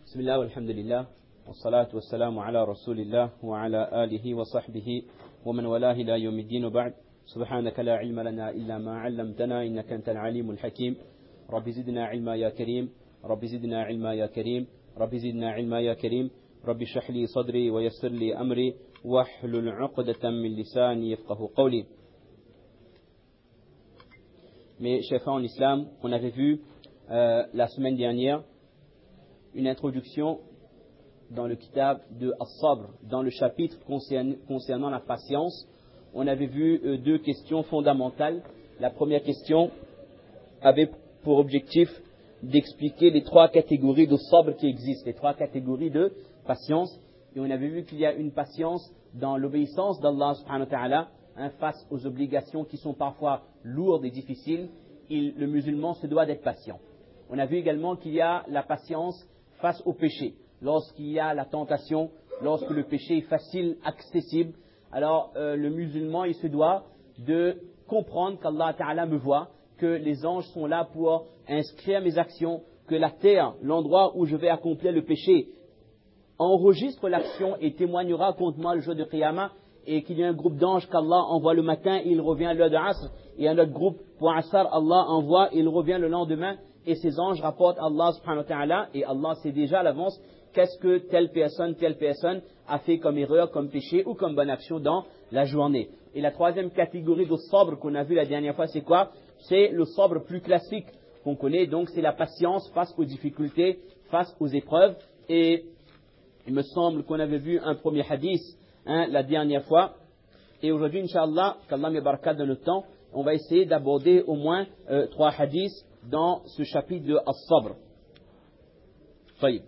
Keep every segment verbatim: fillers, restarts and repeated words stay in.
بسم الله والحمد لله والصلاة والسلام على رسول الله وعلى آله وصحبه ومن والاه إلى يوم الدين وبعد سبحانك لا علم لنا إلا ما علمتنا إنك أنت العليم الحكيم رب زدنا علما يا كريم رب زدنا علما يا كريم رب زدنا علما يا كريم رب اشرح لي صدري ويسر لي أمري واحلل عقدة من لساني يفقه قولي. Mes chers frères en islam, on avait vu euh, la semaine dernière une introduction dans le kitab de As-Sabr, dans le chapitre concernant, concernant la patience. On avait vu euh, deux questions fondamentales. La première question avait pour objectif d'expliquer les trois catégories de sabr qui existent, les trois catégories de patience. Et on avait vu qu'il y a une patience dans l'obéissance d'Allah subhanahu wa ta'ala, hein, face aux obligations qui sont parfois lourdes et difficiles. Il, le musulman se doit d'être patient. On a vu également qu'il y a la patience face au péché. Lorsqu'il y a la tentation, lorsque le péché est facile, accessible, alors euh, le musulman il se doit de comprendre qu'Allah Ta'ala me voit, que les anges sont là pour inscrire mes actions, que la terre, l'endroit où je vais accomplir le péché, enregistre l'action et témoignera contre moi le jour de Qiyamah, et qu'il y a un groupe d'anges qu'Allah envoie le matin et il revient à l'heure de Asr, et un autre groupe pour Asr, Allah envoie et il revient le lendemain, et ces anges rapportent Allah subhanahu wa ta'ala, et Allah sait déjà à l'avance qu'est-ce que telle personne, telle personne a fait comme erreur, comme péché ou comme bonne action dans la journée. Et la troisième catégorie de sabr qu'on a vu la dernière fois, c'est quoi? C'est le sabr plus classique qu'on connaît, donc c'est la patience face aux difficultés, face aux épreuves. Et il me semble qu'on avait vu un premier hadith hein, la dernière fois. Et aujourd'hui, Inch'Allah, qu'Allah me baraka dans le temps, on va essayer d'aborder au moins euh, trois hadiths dans ce chapitre de As-Sabr. Taïb.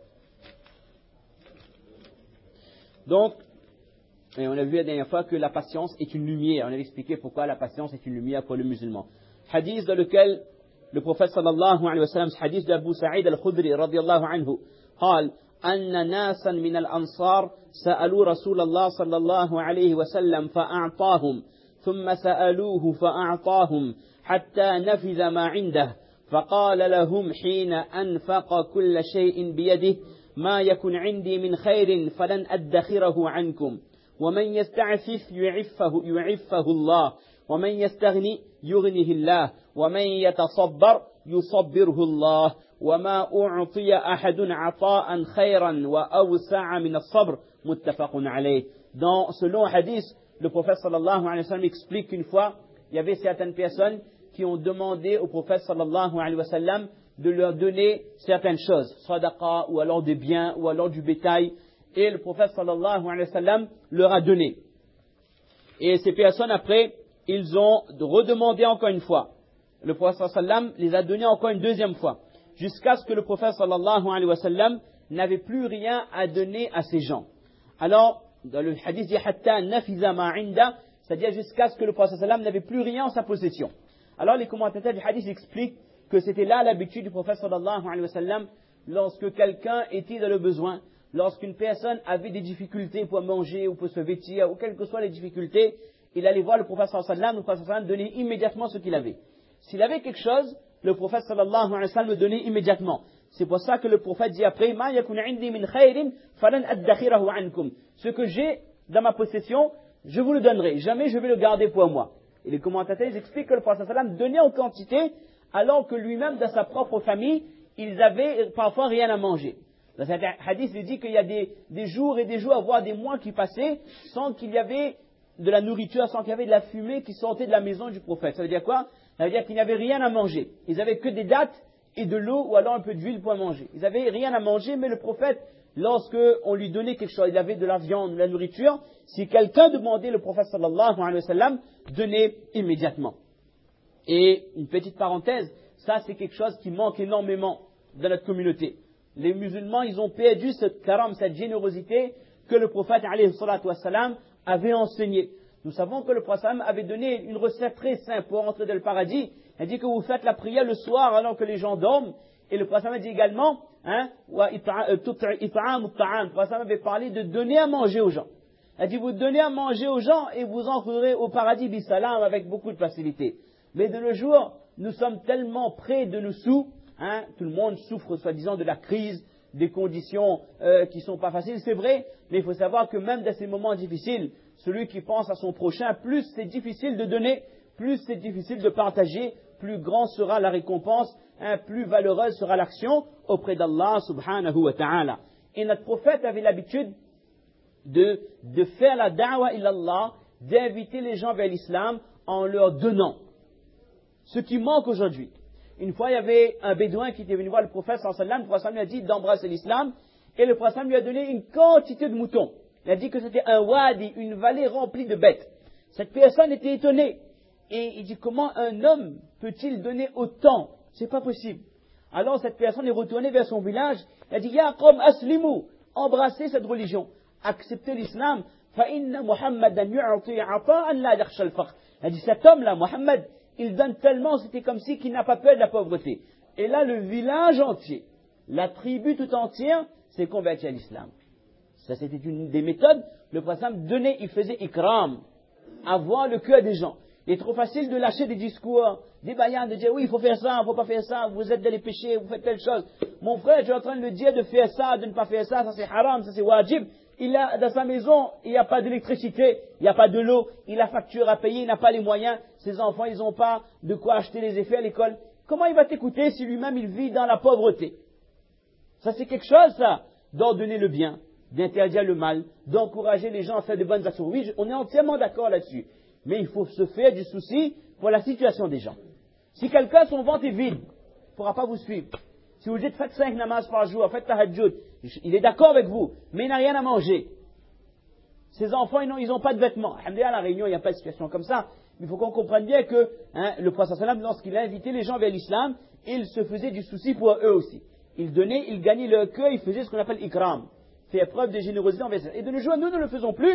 Donc, et on a vu la dernière fois que la patience est une lumière. On avait expliqué pourquoi la patience est une lumière pour le musulman. Hadith dans lequel le prophète sallallahu alayhi wa sallam, hadith d'Abu Sa'id al-Khudri radiyallahu anhu, قال أن ناسا من الأنصار سألوا رسول الله صلى الله عليه وسلم فأعطاهم ثم سألوه فأعطاهم حتى نفذ ما عنده فقال لهم حين أنفق كل شيء بيده ما يكن عندي من خير فلن أدخره عنكم ومن يستعفف يعفه, يعفه الله ومن يستغني يغنه الله ومن يتصبر يصبره الله وما أعطي أحد عطاء خيرا وأوسع من الصبر متفق عليه. Dans ce long hadith, le prophète sallallahu alayhi wa sallam explique qu'une fois, il y avait certaines personnes qui ont demandé au prophète sallallahu alayhi wa sallam de leur donner certaines choses, sadaqa ou alors des biens ou alors du bétail, et le prophète sallallahu alayhi wa sallam leur a donné. Et ces personnes après, ils ont redemandé encore une fois. Le prophète sallallahu alayhi wa sallam les a donnés encore une deuxième fois, jusqu'à ce que le prophète sallallahu alayhi wa sallam n'avait plus rien à donner à ces gens. Alors, dans le hadith dit hatta nafiza ma inda, c'est-à-dire jusqu'à ce que le prophète sallallahu alayhi wa sallam n'avait plus rien en sa possession. Alors les commentateurs du hadith expliquent que c'était là l'habitude du prophète sallallahu alayhi wa sallam, lorsque quelqu'un était dans le besoin, lorsqu'une personne avait des difficultés pour manger ou pour se vêtir, ou quelles que soient les difficultés, il allait voir le prophète sallallahu alayhi wa sallam, le prophète sallallahu alayhi wa sallam donnait immédiatement ce qu'il avait. S'il avait quelque chose, le prophète sallallahu alayhi wa sallam le donnait immédiatement. C'est pour ça que le prophète dit après, ma yakun indi min khayrin falan addakhirahu ankum. Ce que j'ai dans ma possession, je vous le donnerai. Jamais je vais le garder pour moi. Et les commentateurs expliquent que le prophète sallallahu alayhi wa sallam donnait en quantité, alors que lui-même, dans sa propre famille, ils avaient parfois rien à manger. Dans cet hadith, il dit qu'il y a des, des jours et des jours, voire des mois qui passaient, sans qu'il y avait de la nourriture, sans qu'il y avait de la fumée qui sortait de la maison du prophète. Ça veut dire quoi? Ça veut dire qu'il n'y avait rien à manger. Ils n'avaient que des dattes et de l'eau, ou alors un peu d'huile pour manger. Ils n'avaient rien à manger, mais le prophète, lorsque on lui donnait quelque chose, il avait de la viande, de la nourriture, si quelqu'un demandait, le prophète sallallahu alayhi wa sallam donnait immédiatement. Et une petite parenthèse, ça c'est quelque chose qui manque énormément dans notre communauté. Les musulmans, ils ont perdu cette karam, cette générosité que le prophète alayhi salatu wa sallam avait enseignée. Nous savons que le prophète avait donné une recette très simple pour entrer dans le paradis. Il dit que vous faites la prière le soir alors que les gens dorment. Et le prophète dit également, hein, le prophète avait parlé de donner à manger aux gens. Il dit, vous donnez à manger aux gens et vous entrerez au paradis bisalam avec beaucoup de facilité. Mais de nos jours, nous sommes tellement près de nos sous, hein, tout le monde souffre soi-disant de la crise, des conditions euh, qui ne sont pas faciles, c'est vrai, mais il faut savoir que même dans ces moments difficiles, celui qui pense à son prochain, plus c'est difficile de donner, plus c'est difficile de partager, plus grand sera la récompense, hein, plus valeureuse sera l'action auprès d'Allah subhanahu wa ta'ala. Et notre prophète avait l'habitude de, de faire la da'wa ilallah, d'inviter les gens vers l'islam en leur donnant. Ce qui manque aujourd'hui. Une fois, il y avait un bédouin qui était venu voir le prophète sallallahu alayhi wa sallam. Le prophète lui a dit d'embrasser l'islam. Et le prophète lui a donné une quantité de moutons. Il a dit que c'était un wadi, une vallée remplie de bêtes. Cette personne était étonnée. Et il dit, comment un homme peut-il donner autant? C'est pas possible. Alors cette personne est retournée vers son village. Elle a dit, Ya qawm aslimu, embrassez cette religion. Acceptez l'islam. Fa inna Muhammadan yu'ati ata'an la yakhsha al-faqr. Elle a dit, cet homme-là, Muhammad, il donne tellement, c'était comme si qu'il n'a pas peur de la pauvreté. Et là, le village entier, la tribu tout entière, s'est convertie à l'islam. Ça, c'était une des méthodes. Le prophète donnait, il faisait ikram, avoir le cœur des gens. Il est trop facile de lâcher des discours, des bayans, de dire oui, il faut faire ça, il ne faut pas faire ça, vous êtes dans les péchés, vous faites telle chose. Mon frère, je suis en train de le dire de faire ça, de ne pas faire ça, ça c'est haram, ça c'est wajib. Il a, dans sa maison, il n'y a pas d'électricité, il n'y a pas de l'eau, il a facture à payer, il n'a pas les moyens, ses enfants, ils n'ont pas de quoi acheter les effets à l'école. Comment il va t'écouter si lui-même il vit dans la pauvreté? Ça c'est quelque chose, ça, d'ordonner le bien, d'interdire le mal, d'encourager les gens à faire de bonnes actions. Oui, on est entièrement d'accord là-dessus. Mais il faut se faire du souci pour la situation des gens. Si quelqu'un, son ventre est vide, il ne pourra pas vous suivre. Si vous dites faites cinq namazes par jour, faites tahajjud, il est d'accord avec vous, mais il n'a rien à manger. Ses enfants, ils n'ont pas de vêtements. Alhamdulillah, à la Réunion, il n'y a pas de situation comme ça. Mais il faut qu'on comprenne bien que hein, le prophète sallam, lorsqu'il a invité les gens vers l'islam, il se faisait du souci pour eux aussi. Il donnait, il gagnait leur cœur, il faisait ce qu'on appelle ikram. Faire preuve de générosité envers eux. Et de nos jours, nous ne le faisons plus,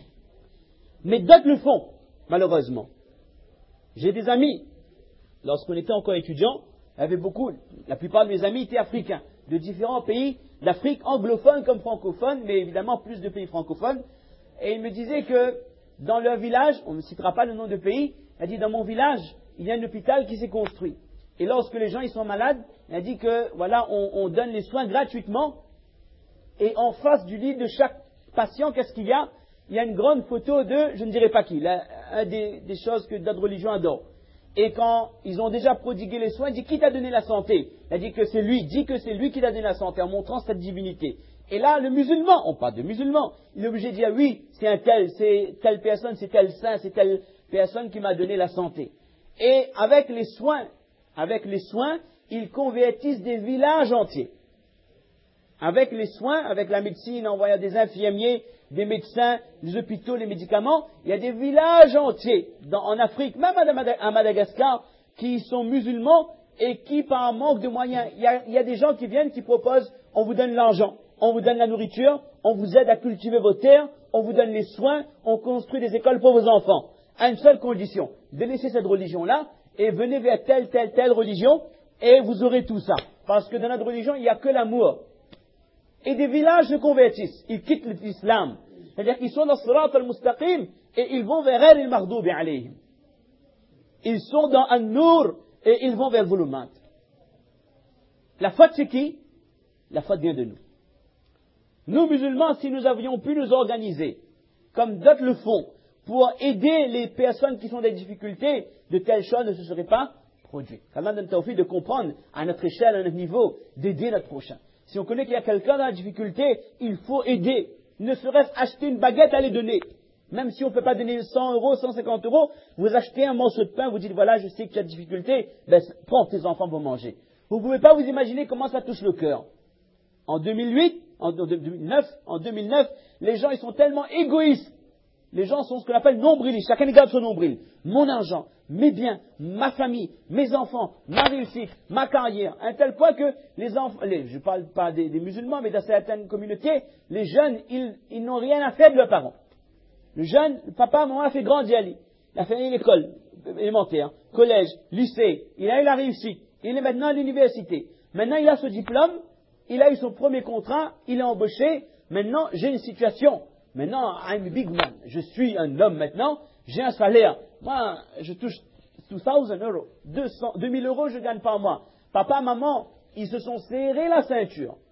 mais d'autres le font, malheureusement. J'ai des amis, lorsqu'on était encore étudiants, il y avait beaucoup, la plupart de mes amis étaient africains, de différents pays d'Afrique, anglophones comme francophones, mais évidemment plus de pays francophones. Et ils me disaient que dans leur village, on ne citera pas le nom de pays, il a dit dans mon village, il y a un hôpital qui s'est construit. Et lorsque les gens ils sont malades, il a dit que voilà, on, on donne les soins gratuitement. Et en face du lit de chaque patient, qu'est-ce qu'il y a? Il y a une grande photo de, je ne dirais pas qui, là, un des, des choses que d'autres religions adorent. Et quand ils ont déjà prodigué les soins, il dit qui t'a donné la santé? Il a dit que c'est lui, dit que c'est lui qui t'a donné la santé en montrant cette divinité. Et là, le musulman, on parle de musulman, il est obligé de dire oui, c'est un tel, c'est telle personne, c'est tel saint, c'est telle personne qui m'a donné la santé. Et avec les soins, avec les soins, ils convertissent des villages entiers. Avec les soins, avec la médecine, en voyant des infirmiers, des médecins, les hôpitaux, les médicaments, il y a des villages entiers dans, en Afrique, même à Madagascar, qui sont musulmans et qui, par un manque de moyens, il y a, il y a des gens qui viennent, qui proposent, on vous donne l'argent, on vous donne la nourriture, on vous aide à cultiver vos terres, on vous donne les soins, on construit des écoles pour vos enfants, à une seule condition, de laisser cette religion-là et venez vers telle, telle, telle religion et vous aurez tout ça. Parce que dans notre religion, il n'y a que l'amour. Et des villages se convertissent, ils quittent l'islam. C'est-à-dire qu'ils sont dans Sirat al-Mustaqim et ils vont vers el Maghdubi alayhim. Ils sont dans An-Nur et ils vont vers Zulumat. La faute c'est qui? La faute vient de nous. Nous musulmans, si nous avions pu nous organiser, comme d'autres le font, pour aider les personnes qui sont dans des difficultés, de telles choses ne se seraient pas produites. Allah donne tawfiq de comprendre à notre échelle, à notre niveau, d'aider notre prochain. Si on connaît qu'il y a quelqu'un dans la difficulté, il faut aider. Ne serait-ce acheter une baguette à les donner. Même si on ne peut pas donner cent euros, cent cinquante euros, vous achetez un morceau de pain, vous dites voilà, je sais que tu as des difficultés, ben, prends, tes enfants vont manger. Vous ne pouvez pas vous imaginer comment ça touche le cœur. En deux mille huit, en deux mille neuf, en deux mille neuf, les gens ils sont tellement égoïstes. Les gens sont ce qu'on appelle nombrilistes. Chacun garde son nombril. Mon argent, mes biens, ma famille, mes enfants, ma réussite, ma carrière. À un tel point que les enfants, les, je ne parle pas des, des musulmans, mais dans certaines communautés, les jeunes, ils, ils n'ont rien à faire de leurs parents. Le jeune, le papa, maman a fait grandir Ali. Il a fait l'école élémentaire, collège, lycée. Il a eu la réussite. Il est maintenant à l'université. Maintenant, il a ce diplôme. Il a eu son premier contrat. Il est embauché. Maintenant, j'ai une situation. Maintenant, I'm a big man. Je suis un homme maintenant. J'ai un salaire. Moi, je touche deux mille euros. deux mille euros, je gagne par mois. Papa, maman, ils se sont serrés la ceinture.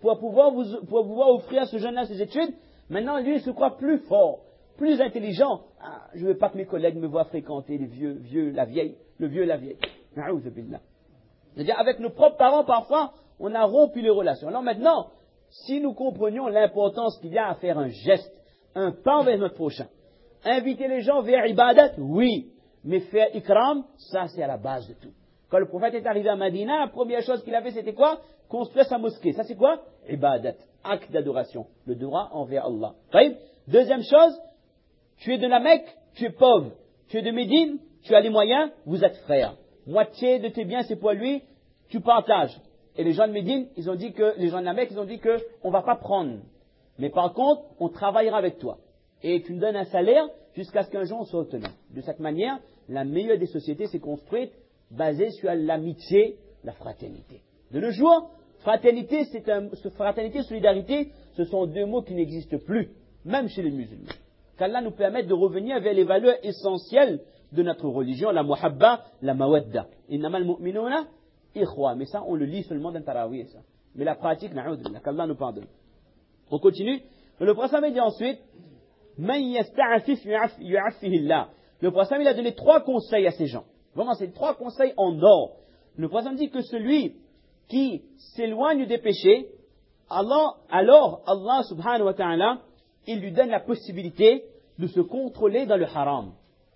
pour pouvoir, vous, pour pouvoir offrir à ce jeune-là ses études. Maintenant, lui, il se croit plus fort, plus intelligent. Ah, je ne veux pas que mes collègues me voient fréquenter les vieux, vieux, la vieille, le vieux, la vieille. C'est-à-dire, avec nos propres parents, parfois, on a rompu les relations. Alors maintenant, si nous comprenions l'importance qu'il y a à faire un geste, un pas vers notre prochain, inviter les gens vers ibadat, oui, mais faire ikram, ça c'est à la base de tout. Quand le prophète est arrivé à Madina, la première chose qu'il a fait, c'était quoi? Construire sa mosquée. Ça c'est quoi? Ibadat, acte d'adoration, le droit envers Allah. Deuxième chose, tu es de la Mecque, tu es pauvre. Tu es de Médine, tu as les moyens, vous êtes frères. Moitié de tes biens c'est pour lui, tu partages. Et les gens de Médine, ils ont dit que, les gens de la Mecque, ils ont dit que on va pas prendre. Mais par contre, on travaillera avec toi. Et tu nous donnes un salaire jusqu'à ce qu'un jour on soit autonome. De cette manière, la meilleure des sociétés s'est construite basée sur l'amitié, la fraternité. De nos jours, fraternité, c'est un, fraternité, solidarité, ce sont deux mots qui n'existent plus, même chez les musulmans. Qu'Allah nous permette de revenir vers les valeurs essentielles de notre religion, la muhabba, la mawadda. Innamal mu'minuna ikhwa. Mais ça, on le lit seulement dans Tarawih, ça. Mais la pratique, na'udhu, qu'Allah nous pardonne. On continue. Le prophète dit ensuite, Man yasta'afif yu'affihi Allah. Le prophète il a donné trois conseils à ces gens. Vraiment, c'est trois conseils en or. Le prophète dit que celui qui s'éloigne des péchés, Allah, alors Allah subhanahu wa ta'ala, il lui donne la possibilité de se contrôler dans le haram.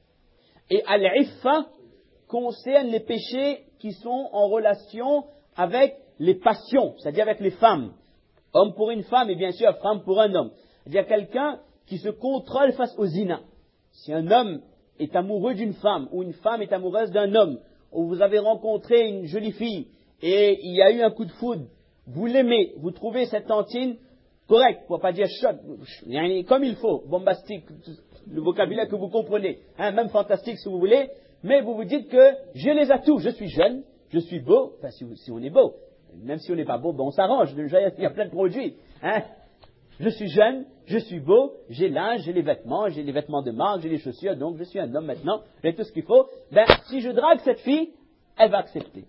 Et al-iffa concerne les péchés qui sont en relation avec les passions, c'est-à-dire avec les femmes. Homme pour une femme et bien sûr femme pour un homme. C'est-à-dire quelqu'un qui se contrôle face au zina. Si un homme est amoureux d'une femme ou une femme est amoureuse d'un homme, ou vous avez rencontré une jolie fille et il y a eu un coup de foudre, vous l'aimez, vous trouvez cette tantine correcte, pour pas dire choc, comme il faut, bombastique, le vocabulaire que vous comprenez, hein, même fantastique si vous voulez, mais vous vous dites que j'ai les atouts, je suis jeune, je suis beau, enfin si, si on est beau, même si on n'est pas beau, ben on s'arrange, il y a plein de produits, hein. Je suis jeune, je suis beau, j'ai l'âge, j'ai les vêtements, j'ai les vêtements de marque, j'ai les chaussures, donc je suis un homme maintenant, j'ai tout ce qu'il faut. Ben, si je drague cette fille, elle va accepter.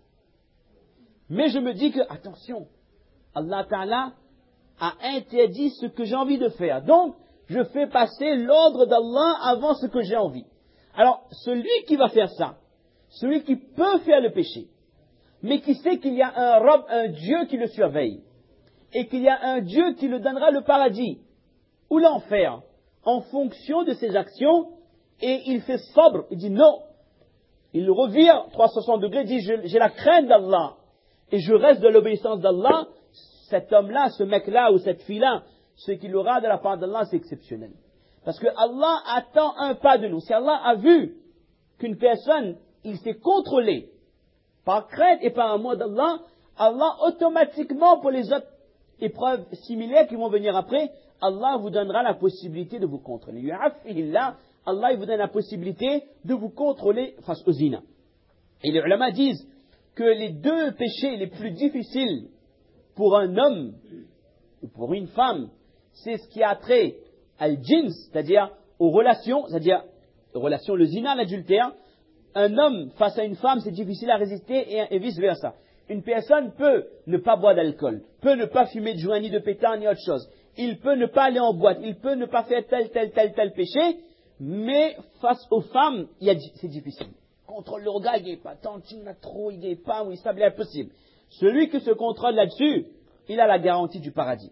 Mais je me dis que, attention, Allah Ta'ala a interdit ce que j'ai envie de faire. Donc, je fais passer l'ordre d'Allah avant ce que j'ai envie. Alors, celui qui va faire ça, celui qui peut faire le péché, mais qui sait qu'il y a un Rabb, un Dieu qui le surveille, et qu'il y a un Dieu qui le donnera le paradis ou l'enfer en fonction de ses actions, et il fait sobre, il dit non. Il revire trois cent soixante degrés, il dit j'ai la crainte d'Allah et je reste de l'obéissance d'Allah. Cet homme-là, ce mec-là ou cette fille-là, ce qu'il aura de la part d'Allah, c'est exceptionnel. Parce que Allah attend un pas de nous. Si Allah a vu qu'une personne, il s'est contrôlé par crainte et par amour d'Allah, Allah automatiquement pour les autres épreuves similaires qui vont venir après, Allah vous donnera la possibilité de vous contrôler. Allah il vous donne la possibilité de vous contrôler face au zina. Et les ulama disent que les deux péchés les plus difficiles pour un homme ou pour une femme, c'est ce qui a trait à al-jins, c'est-à-dire aux relations, c'est-à-dire aux relations, le zina, l'adultère. Un homme face à une femme, c'est difficile à résister et, et vice-versa. Une personne peut ne pas boire d'alcool, peut ne pas fumer de joint, ni de pétard, ni autre chose. Il peut ne pas aller en boîte, il peut ne pas faire tel, tel, tel, tel péché, mais face aux femmes, il y a, c'est difficile. Contrôle le regard, il n'est pas, tantine, trop, il n'est pas, oui, ça, c'est impossible. Celui qui se contrôle là-dessus, il a la garantie du paradis.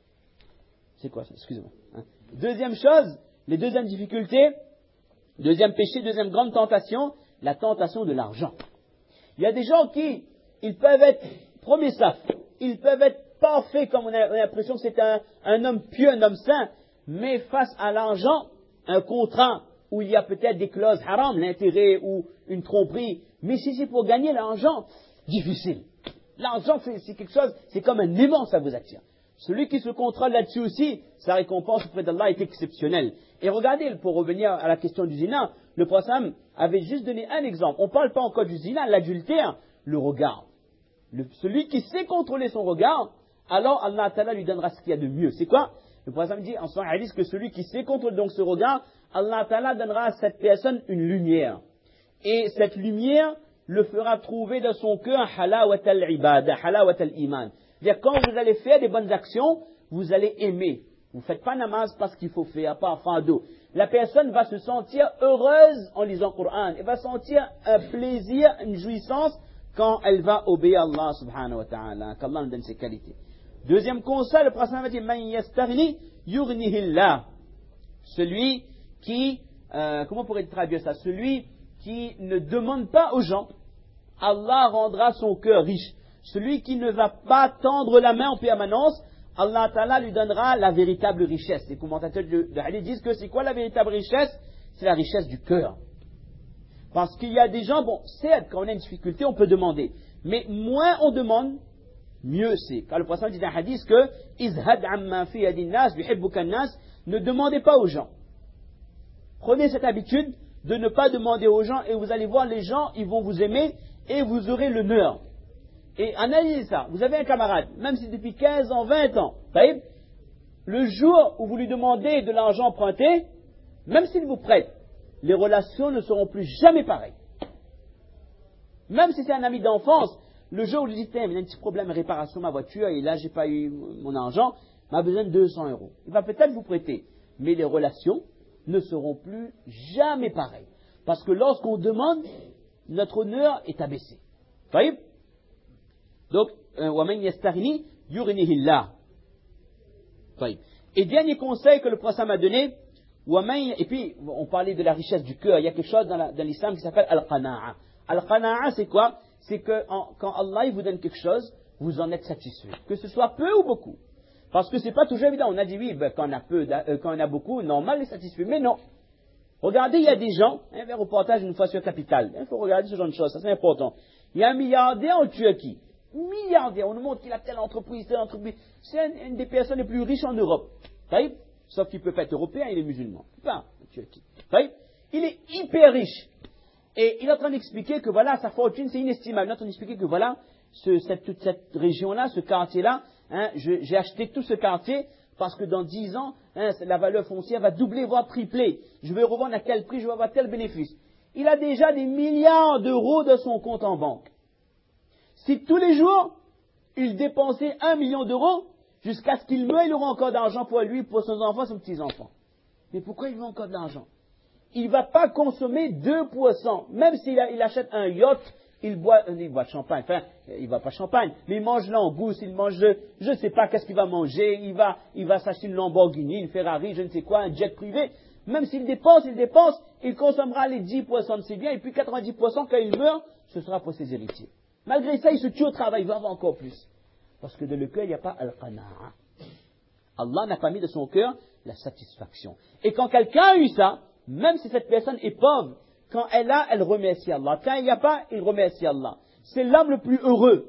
C'est quoi ça? Excusez-moi. Hein. Deuxième chose, les deuxièmes difficultés, deuxième péché, deuxième grande tentation, la tentation de l'argent. Il y a des gens qui, ils peuvent être premier saf, ils peuvent être parfaits comme on a, on a l'impression que c'est un, un homme pieux, un homme saint, mais face à l'argent, un contrat où il y a peut-être des clauses haram, l'intérêt ou une tromperie, mais si c'est pour gagner l'argent, difficile. L'argent c'est, c'est quelque chose, c'est comme un aimant, ça vous attire. Celui qui se contrôle là-dessus aussi, sa récompense auprès d'Allah est exceptionnelle. Et regardez, pour revenir à la question du zina, le prophète avait juste donné un exemple. On ne parle pas encore du zina, l'adultère, le regard. Le, celui qui sait contrôler son regard, alors Allah Ta'ala lui donnera ce qu'il y a de mieux. C'est quoi? Le prophète dit en son hadith que celui qui sait contrôler donc ce regard, Allah Ta'ala donnera à cette personne une lumière. Et cette lumière le fera trouver dans son cœur halawat al-ibada, halawat al-iman. C'est-à-dire, quand vous allez faire des bonnes actions, vous allez aimer. Vous ne faites pas namaz parce qu'il faut faire, pas en fardeau. La personne va se sentir heureuse en lisant le Coran. Elle va sentir un plaisir, une jouissance quand elle va obéir à Allah subhanahu wa ta'ala. Qu'Allah nous donne ses qualités. Deuxième conseil, le prophète va dire, Man yastaghni yughnihillah. Celui qui, euh, comment pourrait traduire ça? Celui qui ne demande pas aux gens, Allah rendra son cœur riche. Celui qui ne va pas tendre la main en permanence, Allah Ta'ala lui donnera la véritable richesse. Les commentateurs de, de Hadith disent que c'est quoi la véritable richesse? C'est la richesse du cœur. Parce qu'il y a des gens, bon, certes, quand on a une difficulté, on peut demander. Mais moins on demande, mieux c'est. Car le prophète dit dans un hadith que Izhad amma fi yadin nas, yuhibbuka nas, ne demandez pas aux gens. Prenez cette habitude de ne pas demander aux gens et vous allez voir les gens, ils vont vous aimer et vous aurez l'honneur. Et analysez ça. Vous avez un camarade, même si depuis quinze ans, vingt ans, le jour où vous lui demandez de l'argent emprunté, même s'il vous prête, les relations ne seront plus jamais pareilles. Même si c'est un ami d'enfance, le jour où vous lui dites, il y a un petit problème de réparation de ma voiture et là j'ai pas eu mon argent, il a besoin de deux cents euros. Il va peut-être vous prêter, mais les relations ne seront plus jamais pareilles. Parce que lorsqu'on demande, notre honneur est abaissé. Vous voyez? Donc, وَمَنْ يَسْتَغْنِي يُغْنِهِ اللَّهُ. Et dernier conseil que le prophète m'a donné, et puis on parlait de la richesse du cœur, il y a quelque chose dans, la, dans l'islam qui s'appelle al-qana'a. Al-qana'a, c'est quoi? C'est que en, quand Allah il vous donne quelque chose, vous en êtes satisfait. Que ce soit peu ou beaucoup. Parce que c'est pas toujours évident. On a dit oui, ben, quand on a peu, euh, quand on a beaucoup, normal est satisfait. Mais non. Regardez, il y a des gens, hein, un reportage une fois sur Capital. Il faut regarder ce genre de choses, ça c'est important. Il y a un milliardaire en Turquie. Milliardaire, on nous montre qu'il a telle entreprise, telle entreprise. C'est une, une des personnes les plus riches en Europe. Voyez? Sauf qu'il peut pas être européen, il est musulman. Pas en Turquie. Voyez? Il est hyper riche. Et il est en train d'expliquer que voilà, sa fortune c'est inestimable. Il est en train d'expliquer que voilà, ce, cette, toute cette région-là, ce quartier-là, hein, je, j'ai acheté tout ce quartier parce que dans dix ans, hein, la valeur foncière va doubler, voire tripler. Je vais revendre à tel prix, je vais avoir tel bénéfice. Il a déjà des milliards d'euros de son compte en banque. Si tous les jours, il dépensait un million d'euros, jusqu'à ce qu'il meure, il aura encore d'argent pour lui, pour ses enfants, ses petits-enfants. Mais pourquoi il veut encore de l'argent? Il ne va pas consommer deux pour cent. Même s'il a, il achète un yacht, il boit, il boit de champagne. Enfin, il ne boit pas de champagne, mais il mange langouste, il mange, je ne sais pas qu'est-ce qu'il va manger, il va, il va s'acheter une Lamborghini, une Ferrari, je ne sais quoi, un jet privé. Même s'il dépense, il dépense, il consommera les dix pour cent de ses biens, et puis quatre-vingt-dix pour cent quand il meurt, ce sera pour ses héritiers. Malgré ça, il se tue au travail, il va avoir encore plus. Parce que de le cœur, il n'y a pas al-qana'a. Allah n'a pas mis de son cœur la satisfaction. Et quand quelqu'un a eu ça, même si cette personne est pauvre, quand elle a, elle remercie Allah. Quand il n'y a pas, il remercie Allah. C'est l'homme le plus heureux.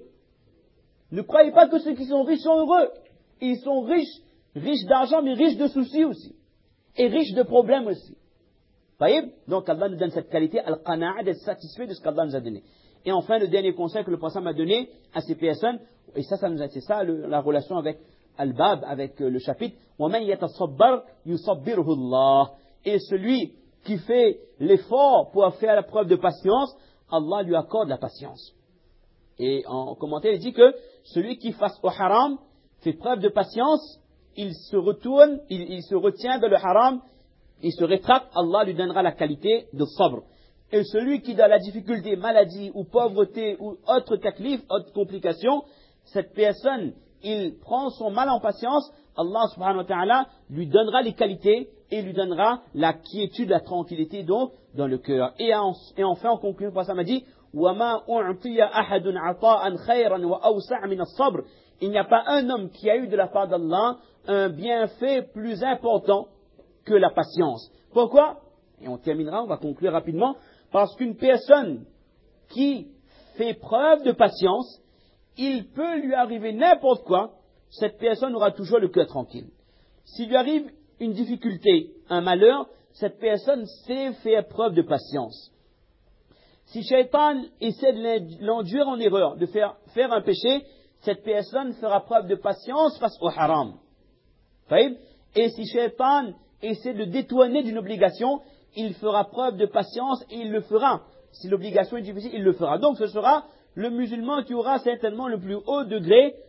Ne croyez pas que ceux qui sont riches sont heureux. Ils sont riches, riches d'argent, mais riches de soucis aussi. Et riches de problèmes aussi. Voyez? Donc Allah nous donne cette qualité, al-qana'a, d'être satisfait de ce qu'Allah nous a donné. Et enfin, le dernier conseil que le prophète m'a donné à ces personnes, et ça, ça nous a, c'est ça le, la relation avec Al-Bab, avec euh, le chapitre, وَمَنْ يَتَصَبَّرْ يُصَبِّرْهُ اللَّهُ. Et celui qui fait l'effort pour faire la preuve de patience, Allah lui accorde la patience. Et en commentaire, il dit que celui qui face au haram fait preuve de patience, il se retourne, il, il se retient de le haram, il se rétracte, Allah lui donnera la qualité de sabr. Et celui qui, dans la difficulté, maladie ou pauvreté ou autre taklif, autre complication, cette personne, il prend son mal en patience, Allah subhanahu wa ta'ala lui donnera les qualités et lui donnera la quiétude, la tranquillité donc dans le cœur. Et, en, et enfin, en conclusion, le prophète m'a dit, وَمَا أُعْطِيَ أَحَدٌ عَطَاءً خَيْرًا وَأَوْسَعَ مِنَ الصَّبْرِ. Il n'y a pas un homme qui a eu de la part d'Allah un bienfait plus important que la patience. Pourquoi? Et on terminera, on va conclure rapidement. Parce qu'une personne qui fait preuve de patience, il peut lui arriver n'importe quoi, cette personne aura toujours le cœur tranquille. S'il lui arrive une difficulté, un malheur, cette personne sait faire preuve de patience. Si Shaitan essaie de l'enduire en erreur, de faire, faire un péché, cette personne fera preuve de patience face au haram. Et si Shaitan essaie de détourner d'une obligation, il fera preuve de patience et il le fera. Si l'obligation est difficile, il le fera. Donc ce sera le musulman qui aura certainement le plus haut degré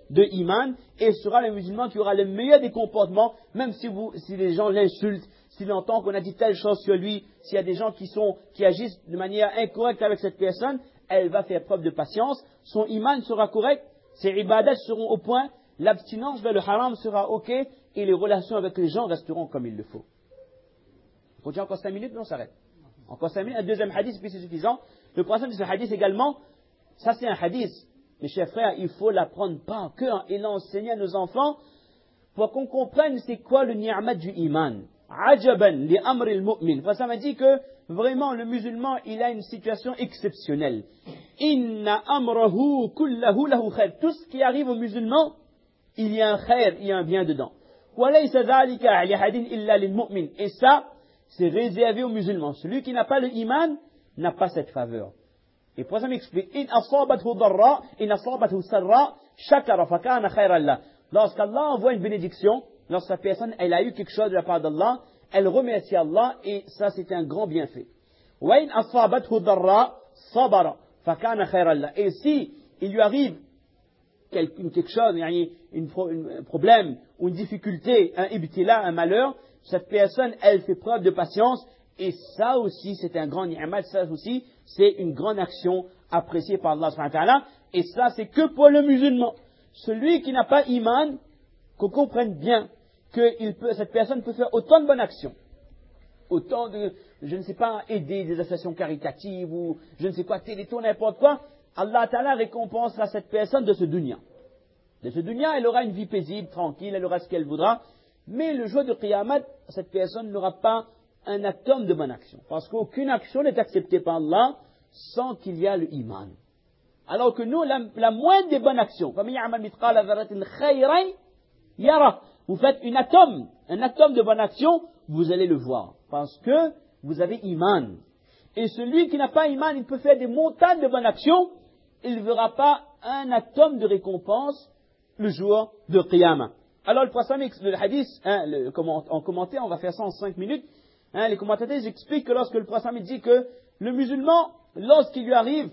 de iman, et sera le musulman qui aura le meilleur des comportements, même si, vous, si les gens l'insultent, s'il entend qu'on a dit telle chose sur lui, s'il y a des gens qui, sont, qui agissent de manière incorrecte avec cette personne, elle va faire preuve de patience, son iman sera correct, ses ibadats seront au point, l'abstinence vers le haram sera ok, et les relations avec les gens resteront comme il le faut. On continue encore cinq minutes, mais on s'arrête. Encore cinq minutes, un deuxième hadith, puis c'est suffisant. Le principe de ce hadith également, ça c'est un hadith, mes chers frères, il faut l'apprendre par cœur et l'enseigner à nos enfants pour qu'on comprenne c'est quoi le ni'mat du iman. Ajaban li amri al-mu'min. Ça m'a dit que vraiment le musulman il a une situation exceptionnelle. Inna amrahu kullahu lahu khair. Tout ce qui arrive au musulman, il y a un khair, il y a un bien dedans. Wa laysa dhalika li ahadin illa lil mu'min. Et ça, c'est réservé aux musulmans. Celui qui n'a pas le iman n'a pas cette faveur. Et pour ça m'explique, in asabathu darra, in asabathu sarra, shakara fa kana khayran la. Lorsqu'Allah envoie une bénédiction, lorsque la personne elle a eu quelque chose de la part d'Allah, elle remercie Allah et ça c'est un grand bienfait. Wa in asabathu darra, sabara fa kana khayran la. Et si il lui arrive quelque, quelque chose, un problème ou une difficulté, un ibtila, un malheur, cette personne elle fait preuve de patience. Et ça aussi, c'est un grand ni'mat, ça aussi, c'est une grande action appréciée par Allah subhanahu wa ta'ala. Et ça, c'est que pour le musulman. Celui qui n'a pas iman, qu'on comprenne bien que il peut, cette personne peut faire autant de bonnes actions. Autant de, je ne sais pas, aider des associations caritatives ou je ne sais quoi, téléthon, n'importe quoi. Allah ta'ala récompensera cette personne de ce dunya. De ce dunya, elle aura une vie paisible, tranquille, elle aura ce qu'elle voudra. Mais le jour de Qiyamah, cette personne n'aura pas un atome de bonne action. Parce qu'aucune action n'est acceptée par Allah sans qu'il y ait le iman. Alors que nous, la, la moindre des bonnes actions, vous faites une atome, un atome de bonne action, vous allez le voir. Parce que vous avez iman. Et celui qui n'a pas iman, il peut faire des montagnes de bonnes actions, il ne verra pas un atome de récompense le jour de Qiyamah. Alors le prophète, le hadith, hein, le, en commentaire, on va faire ça en cinq minutes. Hein, les commentateurs expliquent que lorsque le prophète dit que le musulman, lorsqu'il lui arrive,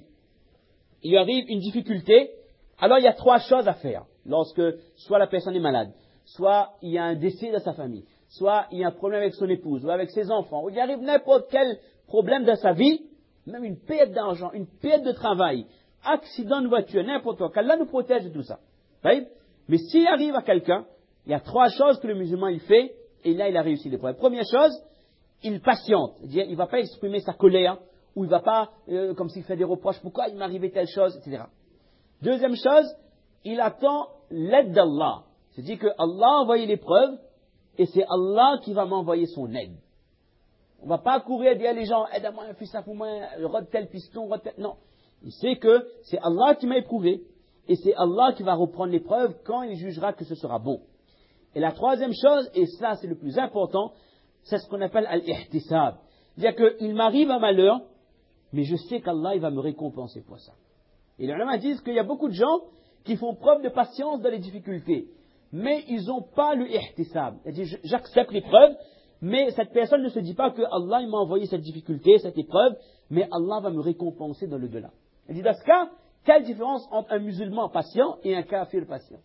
il lui arrive une difficulté, alors il y a trois choses à faire. Lorsque soit la personne est malade, soit il y a un décès dans sa famille, soit il y a un problème avec son épouse ou avec ses enfants, ou il arrive n'importe quel problème dans sa vie, même une perte d'argent, une perte de travail, accident de voiture, n'importe quoi, qu'Allah nous protège de tout ça. Right? Mais s'il arrive à quelqu'un, il y a trois choses que le musulman il fait, et là il a réussi l'épreuve. Première chose, il patiente, c'est-à-dire il ne va pas exprimer sa colère, ou il ne va pas, euh, comme s'il fait des reproches, pourquoi il m'est arrivé telle chose, et cetera. Deuxième chose, il attend l'aide d'Allah. C'est-à-dire que Allah a envoyé l'épreuve, et c'est Allah qui va m'envoyer son aide. On ne va pas courir et dire les gens, aide-moi, fais ça pour moi, rode tel piston, rode tel... Non. Il sait que c'est Allah qui m'a éprouvé, et c'est Allah qui va reprendre l'épreuve quand il jugera que ce sera bon. Et la troisième chose, et ça c'est le plus important, c'est ce qu'on appelle al-ihtisab. C'est-à-dire qu'il m'arrive un malheur, mais je sais qu'Allah il va me récompenser pour ça. Et les ulama disent qu'il y a beaucoup de gens qui font preuve de patience dans les difficultés, mais ils n'ont pas le ihtisab. C'est-à-dire j'accepte l'épreuve, mais cette personne ne se dit pas que Allah il m'a envoyé cette difficulté, cette épreuve, mais Allah va me récompenser dans le delà. Elle dit dans ce cas, quelle différence entre un musulman patient et un kafir patient?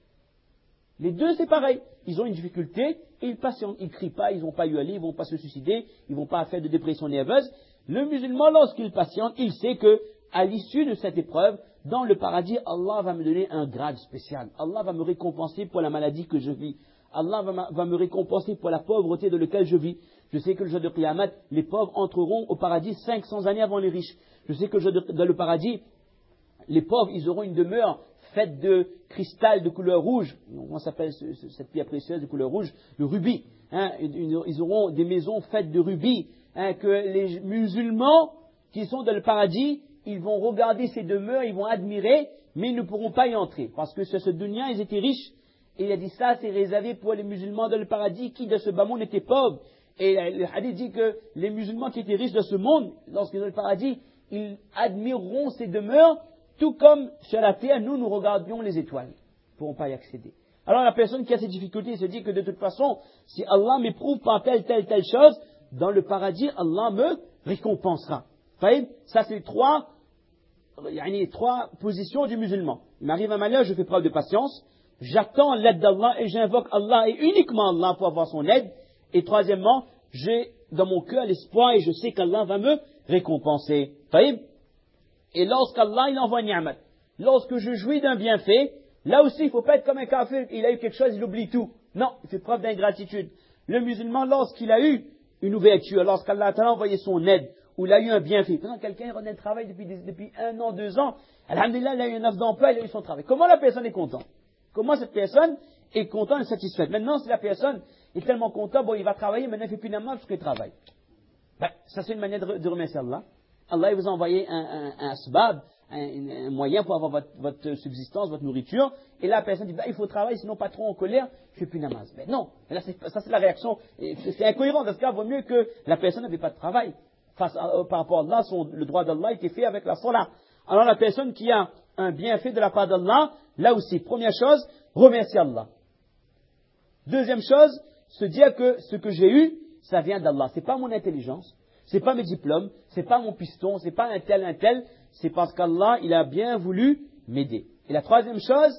Les deux, c'est pareil. Ils ont une difficulté et ils patientent. Ils ne crient pas, ils ne vont pas hurler, ils ne vont pas se suicider, ils ne vont pas faire de dépression nerveuse. Le musulman, lorsqu'il patiente, il sait que, à l'issue de cette épreuve, dans le paradis, Allah va me donner un grade spécial. Allah va me récompenser pour la maladie que je vis. Allah va, va me récompenser pour la pauvreté dans laquelle je vis. Je sais que le jour de Qiyamah, les pauvres entreront au paradis cinq cents années avant les riches. Je sais que le jour de, dans le paradis, les pauvres, ils auront une demeure faite de cristal de couleur rouge. Comment s'appelle ce, ce, cette pierre précieuse de couleur rouge? Le rubis. Hein, ils auront des maisons faites de rubis. Hein, que les musulmans qui sont dans le paradis, ils vont regarder ces demeures, ils vont admirer, mais ils ne pourront pas y entrer. Parce que sur ce dunya, ils étaient riches. Et il a dit ça, c'est réservé pour les musulmans dans le paradis qui, dans ce bas monde, étaient pauvres. Et le hadith dit que les musulmans qui étaient riches dans ce monde, lorsqu'ils sont dans le paradis, ils admireront ces demeures, tout comme sur la terre, nous, nous regardions les étoiles. Ils ne pourront pas y accéder. Alors la personne qui a ces difficultés se dit que de toute façon, si Allah m'éprouve par telle, telle, telle chose, dans le paradis, Allah me récompensera. Ça, c'est les trois, les trois positions du musulman. Il m'arrive un malheur, je fais preuve de patience. j'attends l'aide d'Allah et j'invoque Allah et uniquement Allah pour avoir son aide. Et troisièmement, j'ai dans mon cœur l'espoir et je sais qu'Allah va me récompenser. Taïb. Et lorsqu'Allah il envoie une ni'mat, lorsque je jouis d'un bienfait, là aussi il ne faut pas être comme un kafir, il a eu quelque chose, il oublie tout. Non, il fait preuve d'ingratitude. Le musulman, lorsqu'il a eu une ouverture, lorsqu'Allah a envoyé son aide, ou il a eu un bienfait, par exemple, quelqu'un renaît de travail depuis, depuis un an, deux ans, alhamdulillah, il a eu une offre d'emploi, il a eu son travail. Comment la personne est contente? Comment cette personne est contente et satisfaite? Maintenant, si la personne est tellement contente, bon, il va travailler, maintenant il ne fait plus d'amal parce qu'il travaille. Ben, ça c'est une manière de, de remercier Allah. Allah il vous a envoyé un, un, un asbab, un, un moyen pour avoir votre, votre subsistance, votre nourriture, et là la personne dit, ben, il faut travailler, sinon pas trop en colère, je ne fais plus namaz. Ben non, là, ça c'est la réaction, c'est incohérent, dans ce cas, il vaut mieux que la personne n'avait pas de travail. Face à, par rapport à Allah, son, le droit d'Allah était fait avec la salat. Alors la personne qui a un bienfait de la part d'Allah, là aussi, première chose, remercier Allah. Deuxième chose, se dire que ce que j'ai eu, ça vient d'Allah. C'est pas mon intelligence, c'est pas mes diplômes, c'est pas mon piston, c'est pas un tel, un tel, c'est parce qu'Allah, il a bien voulu m'aider. Et la troisième chose,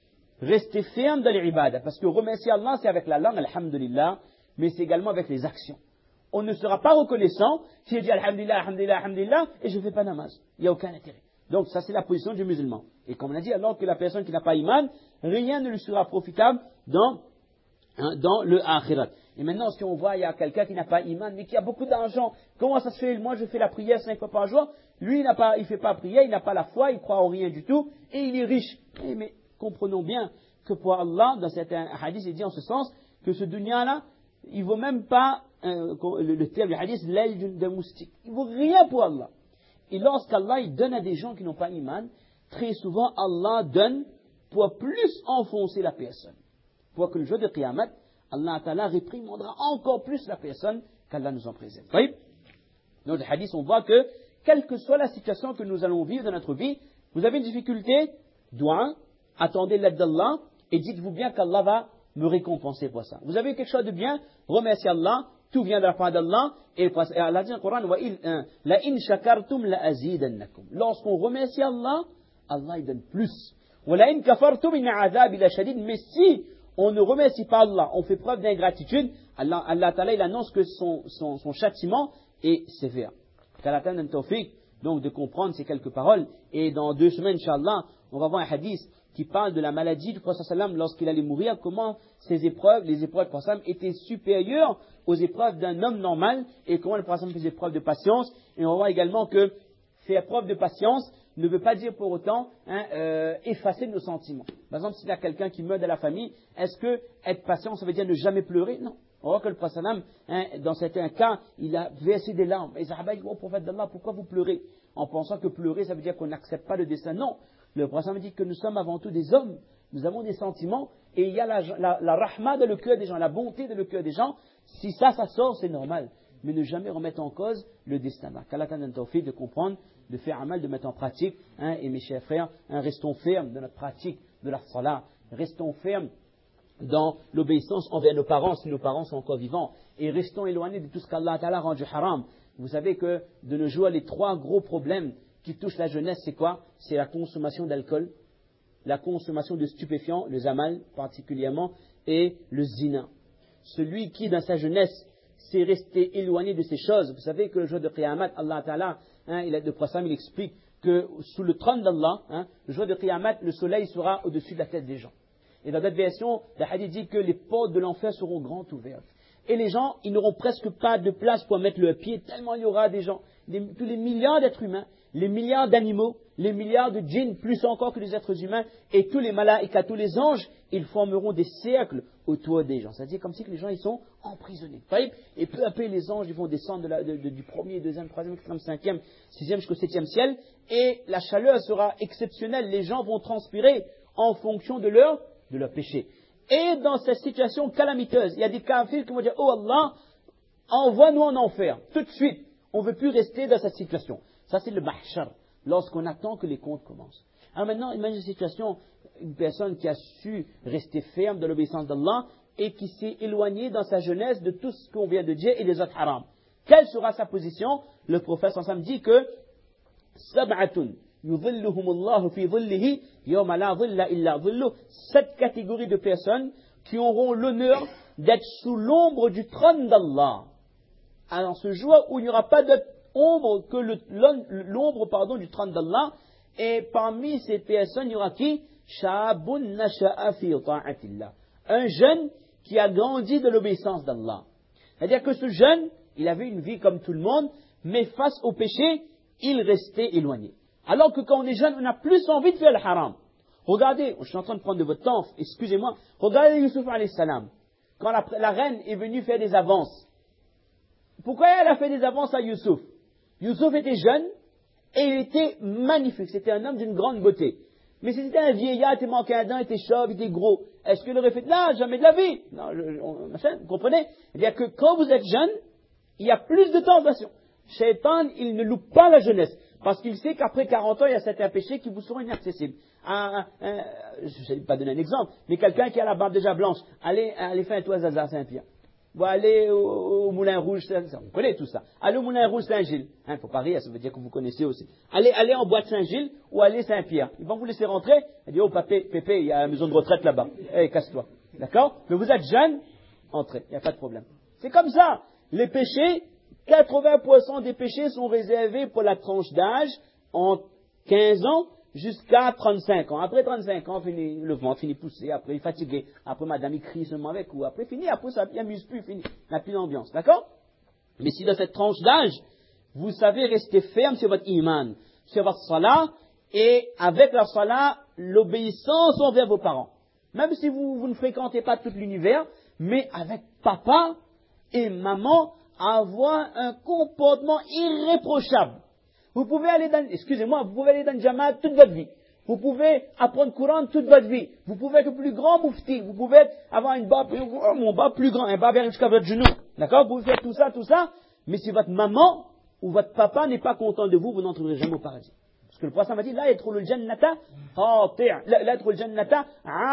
rester ferme dans les ibadah. Parce que remercier Allah, c'est avec la langue, alhamdulillah, mais c'est également avec les actions. On ne sera pas reconnaissant si je dis alhamdulillah, alhamdulillah, alhamdulillah, et je ne fais pas namaz. Il n'y a aucun intérêt. Donc ça c'est la position du musulman. Et comme on a dit, alors que la personne qui n'a pas iman, rien ne lui sera profitable dans, hein, dans le akhirat. Et maintenant, si on voit, il y a quelqu'un qui n'a pas iman, mais qui a beaucoup d'argent, comment ça se fait? Moi, je fais la prière cinq fois par jour. Lui, il n'a pas, il fait pas prière, il n'a pas la foi, il croit en rien du tout, et il est riche. Eh, mais comprenons bien que pour Allah, dans certains hadiths, il dit en ce sens, que ce dunya-là, il vaut même pas, euh, le, le terme du hadith, l'aile d'un moustique. Il vaut rien pour Allah. Et lorsqu'Allah, il donne à des gens qui n'ont pas iman, très souvent, Allah donne pour plus enfoncer la personne. Pour que le jour de Qiyamah, Allah Ta'ala réprimandera encore plus la personne qu'Allah nous en préserve. Oui. Dans le hadith, on voit que, quelle que soit la situation que nous allons vivre dans notre vie, vous avez une difficulté, doigt, attendez l'aide d'Allah, et dites-vous bien qu'Allah va me récompenser pour ça. Vous avez quelque chose de bien, remerciez Allah, tout vient de la part d'Allah, et Allah dit dans le Coran, la in shakartum la azidannakum. Lorsqu'on remercie Allah, Allah il donne plus. Wa la in kafartum inna azab ila shadid. Mais si on ne remercie pas Allah, on fait preuve d'ingratitude, Allah, Allah Ta'ala, il annonce que son, son, son châtiment est sévère. Qu'Allah Ta'ala donne tawfiq, donc de comprendre ces quelques paroles. Et dans deux semaines, Inch'Allah, on va voir un hadith qui parle de la maladie du prophète sallam lorsqu'il allait mourir, comment ces épreuves, les épreuves du prophète sallam étaient supérieures aux épreuves d'un homme normal, et comment le prophète sallam faisait preuve de patience. Et on voit également que faire preuve de patience ne veut pas dire pour autant hein, euh, effacer nos sentiments. Par exemple, s'il y a quelqu'un qui meurt de la famille, est-ce que être patient, ça veut dire ne jamais pleurer? Non. On voit que le prophète sallam, hein, dans certains cas, il a versé des larmes. Et les Sahaba disent, oh prophète d'Allah, pourquoi vous pleurez? En pensant que pleurer, ça veut dire qu'on n'accepte pas le destin. Non. Le prophète sallam dit que nous sommes avant tout des hommes. Nous avons des sentiments, et il y a la, la, la rahma dans le cœur des gens, la bonté dans le cœur des gens. Si ça, ça sort, c'est normal. Mais ne jamais remettre en cause le destin. Qu'Allah t'en donne tawfiq de comprendre, de faire amal, de mettre en pratique. Hein, et mes chers frères, hein, restons fermes dans notre pratique de la salat. Restons fermes dans l'obéissance envers nos parents, si nos parents sont encore vivants. Et restons éloignés de tout ce qu'Allah a rendu haram. Vous savez que de nos jours, les trois gros problèmes qui touchent la jeunesse, c'est quoi? C'est la consommation d'alcool, la consommation de stupéfiants, le zamal particulièrement, et le zina. Celui qui, dans sa jeunesse, s'est resté éloigné de ces choses. Vous savez que le jour de Qiyamah, Allah Ta'ala, hein, il a de Prophète, il explique que sous le trône d'Allah, hein, le jour de Qiyamah, le soleil sera au-dessus de la tête des gens. Et dans d'autres versions, le hadith dit que les portes de l'enfer seront grandes ouvertes. Et les gens, ils n'auront presque pas de place pour mettre leurs pieds, tellement il y aura des gens, des, tous les milliards d'êtres humains, les milliards d'animaux, les milliards de djinns, plus encore que les êtres humains, et tous les malaïkas, tous les anges, ils formeront des cercles autour des gens. C'est-à-dire comme si que les gens ils sont emprisonnés. Et peu à peu, les anges ils vont descendre de la, de, de, du premier, deuxième, troisième, quatrième, cinquième, sixième jusqu'au septième ciel, et la chaleur sera exceptionnelle. Les gens vont transpirer en fonction de leur, de leur péché. Et dans cette situation calamiteuse, il y a des kafirs qui vont dire, oh Allah, envoie-nous en enfer, tout de suite. On ne veut plus rester dans cette situation. Ça, c'est le mahshar, lorsqu'on attend que les comptes commencent. Alors maintenant, imagine une situation, une personne qui a su rester ferme dans l'obéissance d'Allah et qui s'est éloignée dans sa jeunesse de tout ce qu'on vient de dire et des autres haram. Quelle sera sa position? Le prophète sallam dit que sab'atun يظلهم الله في ظله يوم لا ظل إلا ظله. Cette catégorie de personnes qui auront l'honneur d'être sous l'ombre du trône d'Allah. Alors ce jour où il n'y aura pas d'autre ombre que le, l'ombre pardon, du trône d'Allah. Et parmi ces personnes, il y aura qui? Shabun nasha'a fi ta'atillah. Un jeune qui a grandi de l'obéissance d'Allah. C'est-à-dire que ce jeune, il avait une vie comme tout le monde, mais face au péché, il restait éloigné. Alors que quand on est jeune, on a plus envie de faire le haram. Regardez, je suis en train de prendre de votre temps, excusez-moi. Regardez Yusuf alayhi salam. Quand la, la reine est venue faire des avances. Pourquoi elle a fait des avances à Yusuf? Yusuf était jeune et il était magnifique. C'était un homme d'une grande beauté. Mais si c'était un vieillard, il manquait un dent, il était chauve, il était gros, est-ce qu'il aurait fait là? Jamais de la vie. Non, je, on, machin, vous comprenez? C'est-à-dire que quand vous êtes jeune, il y a plus de tentation. Shaitan, il ne loupe pas la jeunesse. Parce qu'il sait qu'après quarante ans, il y a certains péchés qui vous seront inaccessibles. Un, un, un, je ne vais pas donner un exemple, mais quelqu'un qui a la barbe déjà blanche, allez, allez faire un toit à Zaza Saint-Pierre. Ou allez au, au Moulin Rouge, on connaît tout ça. Allez au Moulin Rouge Saint-Gilles. Hein, faut pas rire, ça veut dire que vous connaissez aussi. Allez, allez en boîte Saint-Gilles ou allez Saint-Pierre. Ils vont vous laisser rentrer. Ils disent, oh papé, pépé, il y a la maison de retraite là-bas. Eh, hey, casse-toi. D'accord? Mais vous êtes jeune, entrez, il n'y a pas de problème. C'est comme ça. Les péchés, quatre-vingts pour cent des péchés sont réservés pour la tranche d'âge en quinze ans jusqu'à trente-cinq ans. Après trente-cinq ans, fini, le vent finit pousser, après il est fatigué, après madame il crie seulement avec vous, après fini, après ça ne amuse plus, fini, il n'y a plus d'ambiance, d'accord? Mais si dans cette tranche d'âge, vous savez rester ferme sur votre iman, sur votre salat, et avec la salat, l'obéissance envers vos parents. Même si vous, vous ne fréquentez pas tout l'univers, mais avec papa et maman, avoir un comportement irréprochable. Vous pouvez aller dans, excusez-moi, vous pouvez aller dans le Jamaat toute votre vie. Vous pouvez apprendre le Coran toute votre vie. Vous pouvez être le plus grand moufti. Vous pouvez avoir une barbe, oh, mon bas plus grand, un bas jusqu'à votre genou. D'accord? Vous pouvez faire tout ça, tout ça. Mais si votre maman ou votre papa n'est pas content de vous, vous n'entrerez jamais au paradis. Parce que le prophète m'a dit, là, être le jannata, là, être le jannata,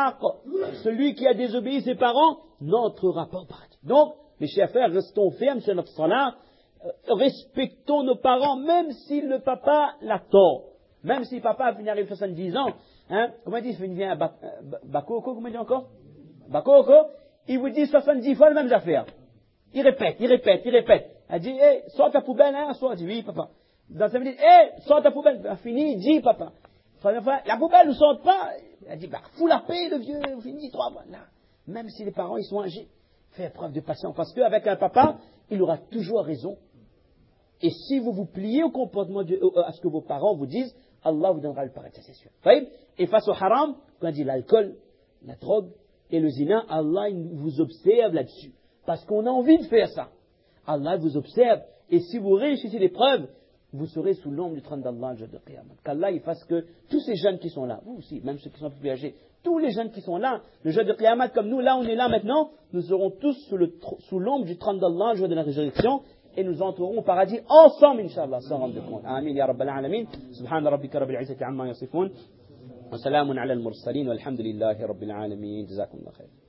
celui qui a désobéi ses parents, n'entrera pas au paradis. Donc, mes chers frères, restons fermes sur notre salat. Respectons nos parents, même si le papa l'a tort. Même si papa a fini à soixante-dix ans, hein, comment il dit, il vient à Bakoko, comment il dit encore? Bakoko, il vous dit soixante-dix fois les mêmes affaires. Il répète, il répète, il répète. Il dit, hé, hey, sors ta poubelle, hein, sors. Il dit, oui, papa. Dans sa minute, hé, hey, sors ta poubelle. Ben, fini, dis, papa. La poubelle ne sort pas. Il dit, bah, fous la paix, le vieux, fini, trois fois. Là, même si les parents, ils sont âgés, faites preuve de patience. Parce qu'avec un papa, il aura toujours raison. Et si vous vous pliez au comportement de, à ce que vos parents vous disent, Allah vous donnera le paradis, c'est sûr. Et face au haram, quand on dit l'alcool, la drogue et le zina, Allah il vous observe là-dessus. Parce qu'on a envie de faire ça. Allah vous observe. Et si vous réussissez l'épreuve, vous serez sous l'ombre du trône d'Allah le jour de Qiyamah. Qu'Allah il fasse que tous ces jeunes qui sont là, vous aussi, même ceux qui sont un peu plus âgés, tous les jeunes qui sont là, le jour de Qiyamah, comme nous, là on est là maintenant, nous serons tous sous, le, sous l'ombre du trône d'Allah le jour de la résurrection. Et nous entrerons au paradis ensemble, Inch'Allah, sans rendre compte. Amin, ya Rabbal Alamin. Subhana rabbika rabbil izzati amma yasifun. Wa salamun ala al-mursalin. Walhamdulillahi rabbil alamin. Jazakumullah khair.